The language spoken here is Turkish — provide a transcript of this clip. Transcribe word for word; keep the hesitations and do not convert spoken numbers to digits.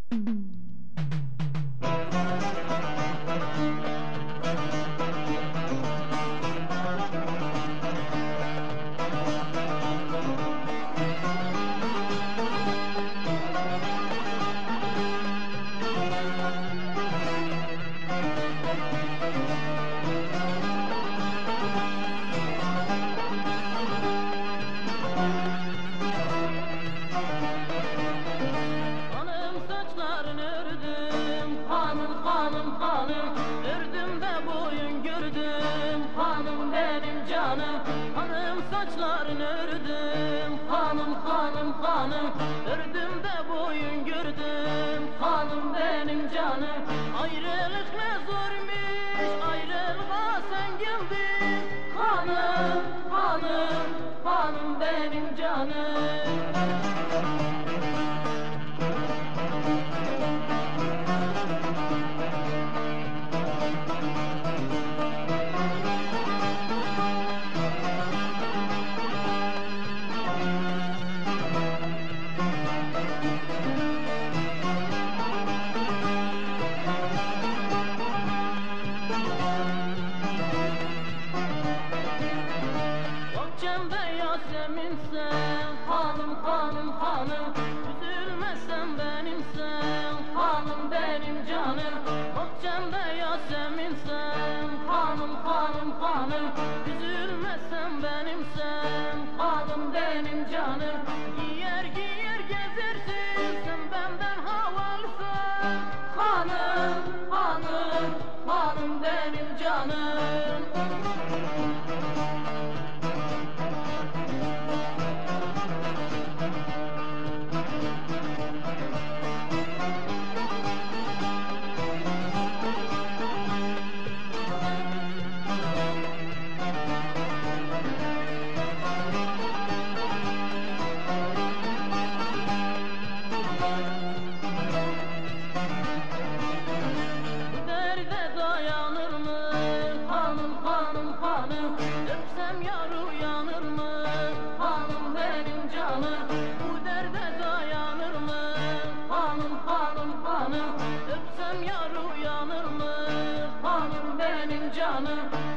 Saçlarını ördüm hanım hanım hanım, ördüm de boyun gördüm hanım benim canım. Ayrılık ne zormuş, ayrılığa sen geldin hanım hanım hanım benim canım. Yaseminsen hanım hanım hanım, üzülmesen benimsen hanım benim canım. Bahçemde Yaseminsen hanım hanım hanım, üzülmesen benimsen hanım benim canım. Giyer giyer gezersin sen benden havalısın hanım hanım hanım benim canım. Öpsem yar uyanır mı hanım benim canım, bu derde dayanır mı hanım hanım hanım. Öpsem yar uyanır mı hanım benim canım.